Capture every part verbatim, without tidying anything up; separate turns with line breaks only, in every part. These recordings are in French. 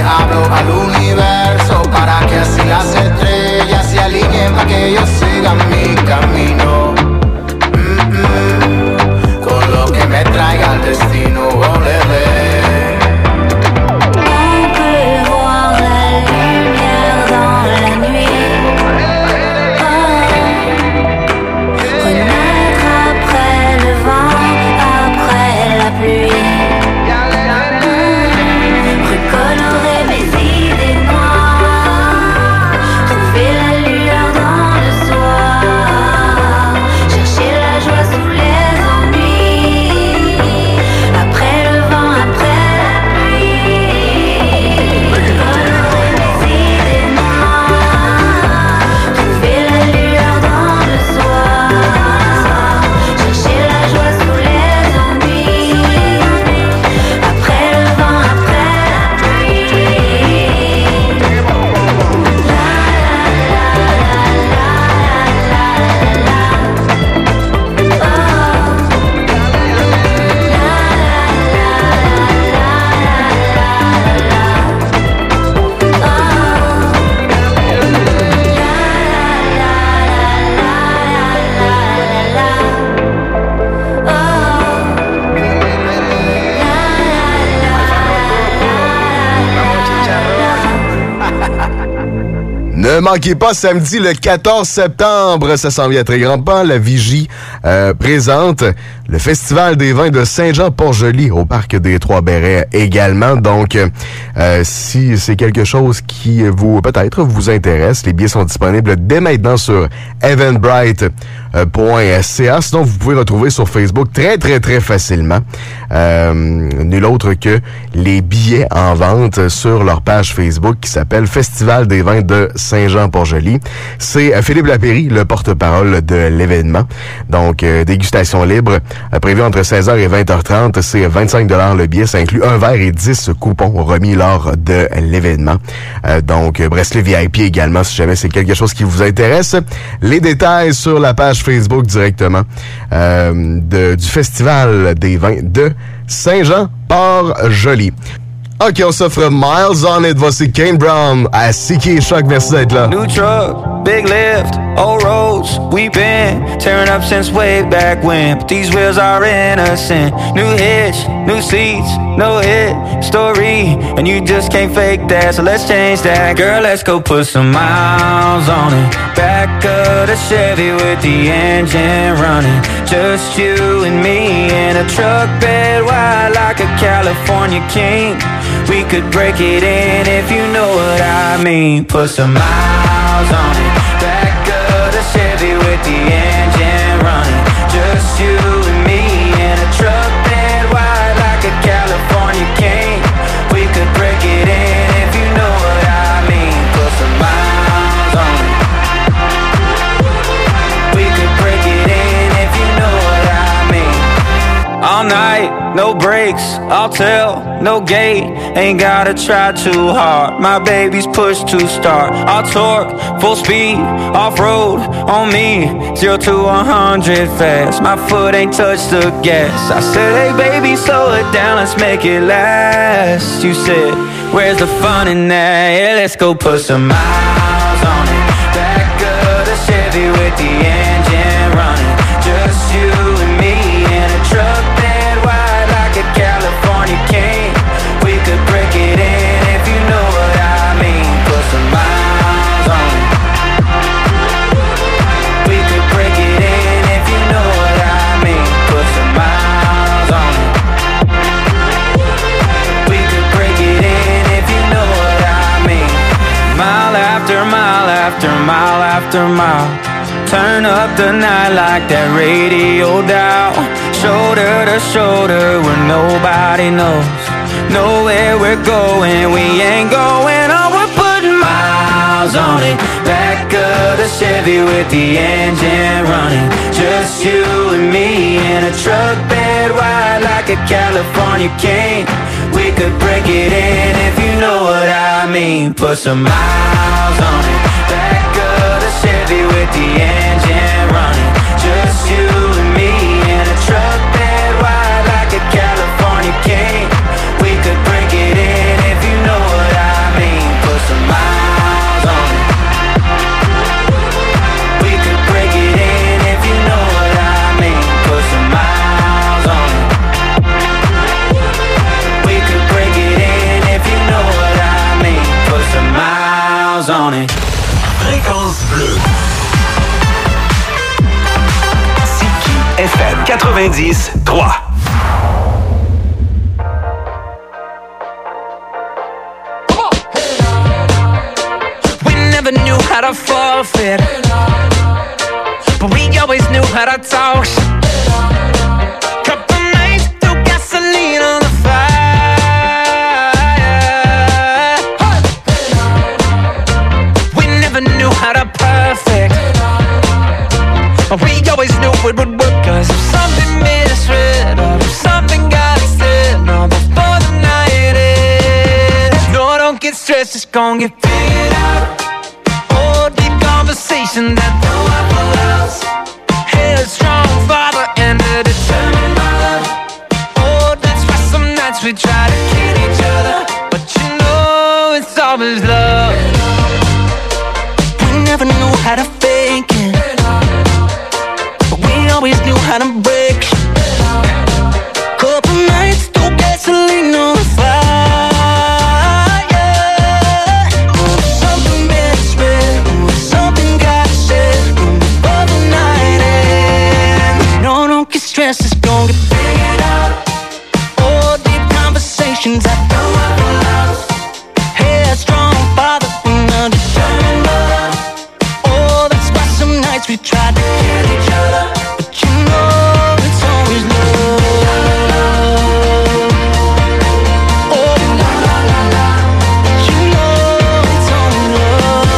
hablo al universo para que así las estrellas se alineen para que yo siga mi camino. Mm-mm. Con lo que me traiga el destino, olé.
Ne manquez pas, samedi le quatorze septembre, ça s'en vient très grand pas, la Vigie euh, présente le Festival des vins de Saint-Jean-Port-Joli au Parc des Trois-Bérets également. Donc, euh, si c'est quelque chose qui vous, peut-être, vous intéresse, les billets sont disponibles dès maintenant sur eventbrite point c a. Sinon, vous pouvez retrouver sur Facebook très, très, très facilement. Euh, nul autre que les billets en vente sur leur page Facebook qui s'appelle Festival des vins de Saint-Jean-Port-Joli. C'est euh, Philippe Lapéry, le porte-parole de l'événement. Donc, euh, dégustation libre, euh, prévue entre seize heures et vingt heures trente. C'est vingt-cinq dollars le billet. Ça inclut un verre et dix coupons remis lors de l'événement. Euh, donc, bracelet V I P également, si jamais c'est quelque chose qui vous intéresse. Les détails sur la page Facebook directement euh, de, du Festival des vins de Saint-Jean-Port-Joli. OK, on s'offre Miles on It. Voici Kane Brown à Siki et Choc. Merci d'être là.
New truck, big lift, old roads. We've been tearing up since way back when. But these wheels are innocent. New hitch, new seats, no hit story. And you just can't fake that, so let's change that. Girl, let's go put some miles on it. Back of the Chevy with the engine running. Just you and me in a truck bed wide like a California king. We could break it in if you know what I mean. Put some miles on it. Back of the Chevy with the engine running. Just you and me in a truck bed wide like a California king. We could break it in if you know what I mean. Put some miles on it. We could break it in if you know what I mean. All night, no breaks, I'll tell, no gate. Ain't gotta try too hard, my baby's push to start. I'll torque, full speed, off-road, on me. Zero to one hundred fast, my foot ain't touched the gas. I said, hey baby, slow it down, let's make it last. You said, where's the fun in that? Yeah, let's go put some miles on it. Back of the Chevy with the engine running. Just you and me in a truck bed wide like a California king. We could break it in if you know what I mean. Put some miles on it. We could break it in if you know what I mean. Put some miles on it. We could break it in if you know what I mean. Mile after mile after mile after mile. Turn up the night like that radio dial. Shoulder to shoulder where nobody knows. Know where we're going, we ain't going on. We're putting miles on it. Back of the Chevy with the engine running. Just you and me in a truck bed wide like a California king. We could break it in if you know what I mean. Put some miles on it. Back of the Chevy with the engine running. Just you and me in a truck bed wide like a California king. We could break it in if you know what I
F M quatre-vingt-dix trois.
We never knew how to forfeit, but we always knew how to talk. Couple nights threw gasoline on the fire. We never knew how to perfect, but we always knew it would work. Cause if something made us red, or if something got us dead, no, before the night ends. No, don't get stressed, it's gon' get figured out. Oh, deep conversation that no one else. Headstrong father and a determined mother. Oh, that's why some nights we try to kill each other, but you know it's always love. We never knew how to fake it, but we always knew how to break. Couple nights through gasoline on the fire. Oh, something made us red, oh, something got us dead before the night ends. No, don't get stressed, it's gon' get figured out. Oh, deep conversations I know I love. Headstrong father and a determined mother. Oh, that's why some nights we tried to kill each other, but you know it's always love. Oh, la la la la, but you know it's always love.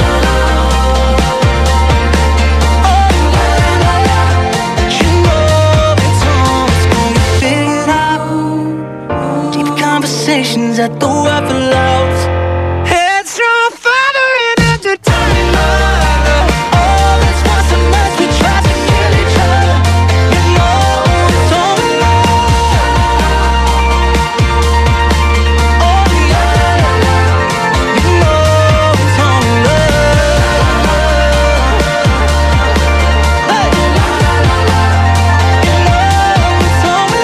Oh, la la la, but you know it's always gonna get figured out. Deep conversations at the weapon loves. Headstrong father and a determined mother. Oh, that's why some nights we try to kill each other. You know it's only love. Oh yeah, you know it's only love. Hey, you know it's only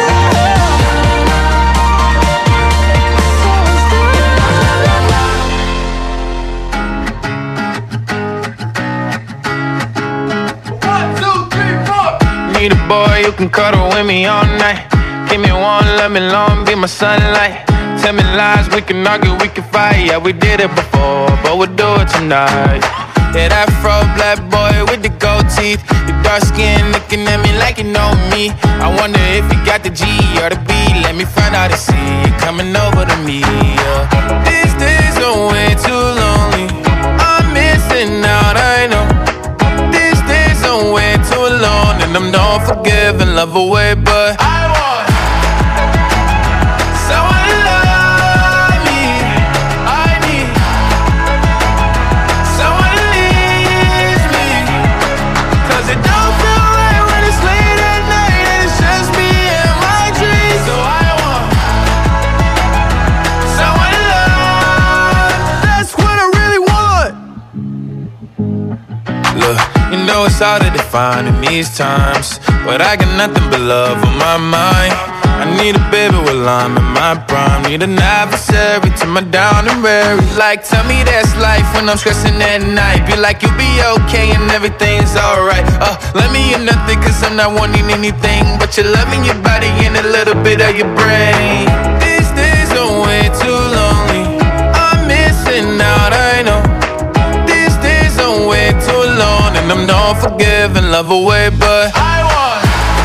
Need a boy who can cuddle with me all night. Give me one, let me long, be my sunlight. Tell me lies, we can argue, we can fight. Yeah, we did it before, but we'll do it tonight. Yeah, that fro black boy with the gold teeth. The dark skin looking at me like you know me. I wonder if you got the G or the B. Let me find out and see you coming over to me. Yeah. These days are way too lonely. I'm missing out, I know. These days are way too long, and I'm not forgiving, love away, but I want someone to love me. I need someone to leave me, cause it don't feel right when it's late at night and it's just me and my dreams. So I want someone to love. That's what I really want. Look, you know it's hard to define in these times, but I got nothing but love on my mind. I need a baby while I'm in my prime. Need an adversary to my down and weary. Like, tell me that's life when I'm stressing at night. Be like, you'll be okay and everything's alright. Uh, let me in nothing cause I'm not wanting anything but your love in your body and a little bit of your brain. These days are way too lonely. I'm missing out, I know. These days are way too long, and I'm not forgiving, love away, but I want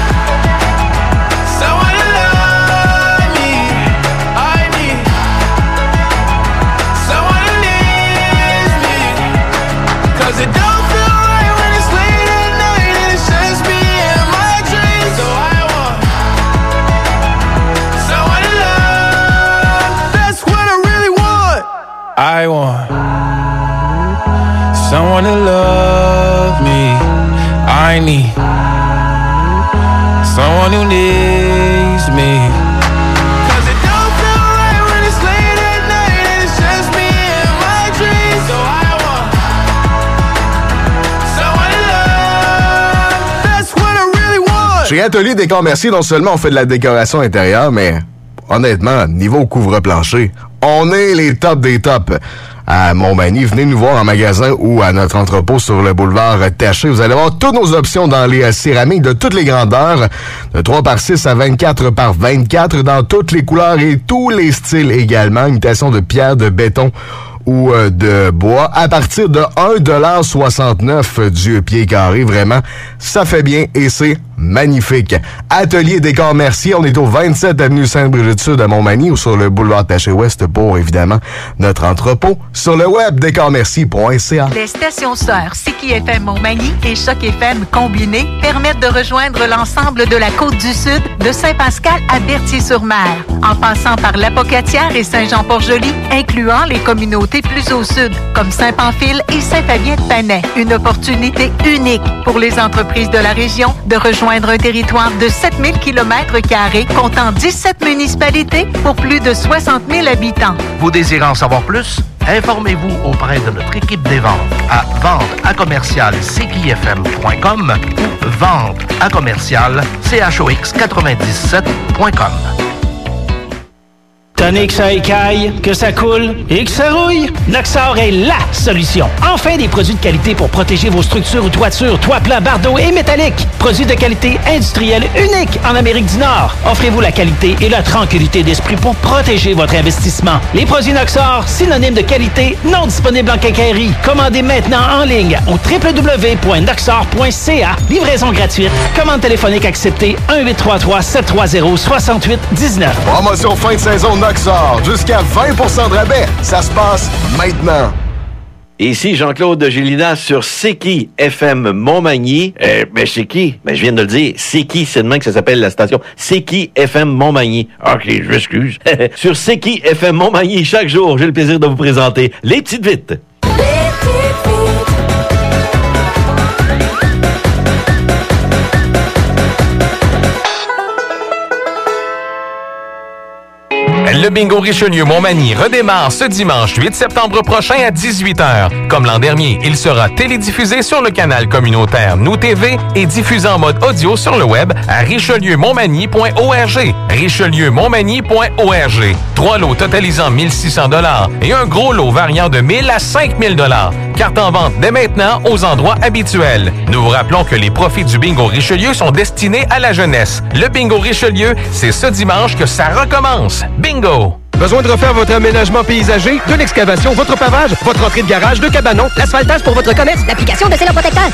someone to love me. I need someone to leave me, cause it don't feel right when it's late at night and it's just me and my dreams. So I want someone to love. That's what I really want. I want someone to love me. I need someone who needs me, cause it don't feel right when it's late at night and it's just me and my dreams. So I want someone to love. That's what I really want.
Chez Atelier Décor Mercier, non seulement on fait de la décoration intérieure, mais honnêtement, niveau couvre-plancher, on est les tops des tops. À Montmagny, venez nous voir en magasin ou à notre entrepôt sur le boulevard Taché. Vous allez voir toutes nos options dans les céramiques de toutes les grandeurs, de trois par six à vingt-quatre par vingt-quatre, dans toutes les couleurs et tous les styles également. Imitation de pierre, de béton ou euh, de bois à partir de un dollar soixante-neuf du pied carré. Vraiment, ça fait bien et c'est magnifique. Atelier Décor Mercier, on est au vingt-sept avenue Sainte-Brigitte-Sud à Montmagny ou sur le boulevard Taché-Ouest pour, évidemment, notre entrepôt. Sur le web, décor merci point c a.
Les stations sœurs Siki F M Montmagny et Choc F M combinés permettent de rejoindre l'ensemble de la Côte-du-Sud, de Saint-Pascal à Berthier-sur-Mer, en passant par l'Apocatière et Saint-Jean-Port-Joli, incluant les communautés plus au sud, comme Saint-Pamphile et Saint-Fabien-de-Panay. Une opportunité unique pour les entreprises de la région de rejoindre un territoire de sept mille kilomètres carrés, comptant dix-sept municipalités pour plus de soixante mille habitants.
Vous désirez en savoir plus? Informez-vous auprès de notre équipe des ventes à vente à commercial c q f m point com ou vente à commercial c h o x quatre-vingt-dix-sept point com.
Tonique, ça écaille, que ça coule et que ça rouille. Noxor est LA solution. Enfin, des produits de qualité pour protéger vos structures ou toitures, toits plats, bardeaux et métalliques. Produits de qualité industrielle unique en Amérique du Nord. Offrez-vous la qualité et la tranquillité d'esprit pour protéger votre investissement. Les produits Noxor, synonymes de qualité, non disponibles en quincaillerie. Commandez maintenant en ligne au w w w point noxor point c a. Livraison gratuite. Commande téléphonique acceptée un huit trois trois sept trois zéro six huit un neuf.
Promotion fin de saison Noxor, jusqu'à vingt pour cent de rabais. Ça se passe maintenant.
Ici Jean-Claude Gélina sur C'est qui F M Montmagny. Euh, ben c'est qui? Ben je viens de le dire. C'est qui? C'est demain que ça s'appelle la station. C'est qui F M Montmagny. Ok, je m'excuse. Sur C'est qui F M Montmagny, chaque jour, j'ai le plaisir de vous présenter les petites vites.
Le bingo Richelieu-Montmagny redémarre ce dimanche huit septembre prochain à dix-huit heures. Comme l'an dernier, il sera télédiffusé sur le canal communautaire Nous T V et diffusé en mode audio sur le web à richelieu montmagny point org. richelieu montmagny point org. Trois lots totalisant mille six cents dollars et un gros lot variant de mille à cinq mille dollars. Carte en vente dès maintenant aux endroits habituels. Nous vous rappelons que les profits du bingo Richelieu sont destinés à la jeunesse. Le bingo Richelieu, c'est ce dimanche que ça recommence. Bingo!
Besoin de refaire votre aménagement paysager, de l'excavation, votre pavage, votre entrée de garage, de cabanon, l'asphaltage pour votre commerce,
l'application de Célan Protecteur.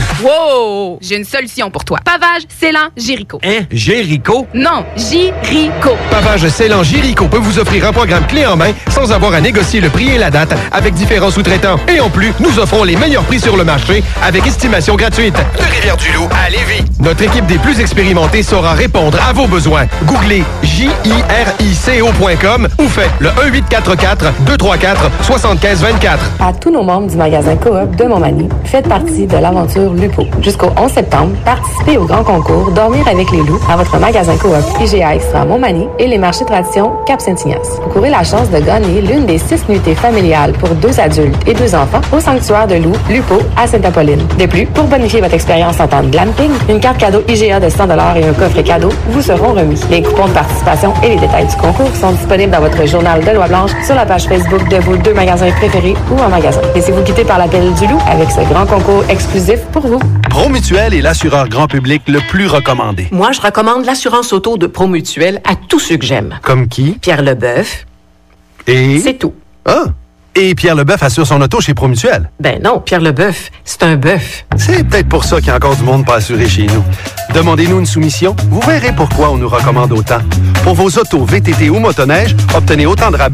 Wow! J'ai une solution pour toi. Pavage Célan Jéricho.
Hein? Jéricho?
Non, Jéricho.
Pavage Célan Jéricho peut vous offrir un programme clé en main sans avoir à négocier le prix et la date avec différents sous-traitants. Et en plus, nous offrons les meilleurs prix sur le marché avec estimation gratuite.
De Rivière-du-Loup à Lévis.
Notre équipe des plus expérimentés saura répondre à vos besoins. Googlez J I R I C O point com ou faites le un huit quatre quatre deux trois quatre sept cinq deux quatre.
À tous nos membres du magasin Coop de Montmagny, faites partie de l'aventure Lupo. Jusqu'au onze septembre, participez au grand concours Dormir avec les loups à votre magasin Coop I G A Extra Montmagny et les marchés tradition Cap-Saint-Ignace. Vous courez la chance de gagner l'une des six nuitées familiales pour deux adultes et deux enfants au sanctuaire de loups Lupo à Sainte-Apolline. De plus, pour bonifier votre expérience en temps de glamping, une carte cadeau I G A de cent dollars et un coffret cadeau vous seront remis. Les coupons de participation et les détails du concours sont disponibles dans votre journal de Loi Blanche sur la page Facebook de vos deux magasins préférés ou en magasin. Laissez-vous quitter par l'appel du loup avec ce grand concours exclusif pour vous.
Promutuel est l'assureur grand public le plus recommandé.
Moi, je recommande l'assurance auto de Promutuel à tous ceux que j'aime.
Comme qui?
Pierre Leboeuf.
Et?
C'est tout.
Ah! Et Pierre Leboeuf assure son auto chez Promutuel.
Ben non, Pierre Leboeuf, c'est un bœuf.
C'est peut-être pour ça qu'il y a encore du monde pas assuré chez nous. Demandez-nous une soumission, vous verrez pourquoi on nous recommande autant. Pour vos autos V T T ou motoneige, obtenez autant de rabais